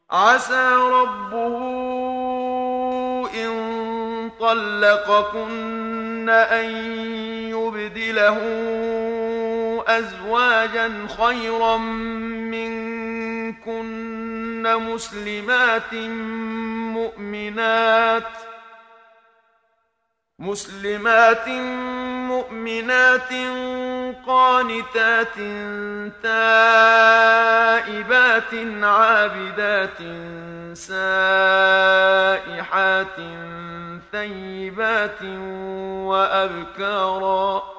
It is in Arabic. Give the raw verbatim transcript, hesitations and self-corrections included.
عسى ربه إن طلقكن أن يبدله أزواجا خيرا منكن مسلمات مؤمنات مسلمات مؤمنات قانتات تائبات عابدات سائحات ثيبات وأبكارا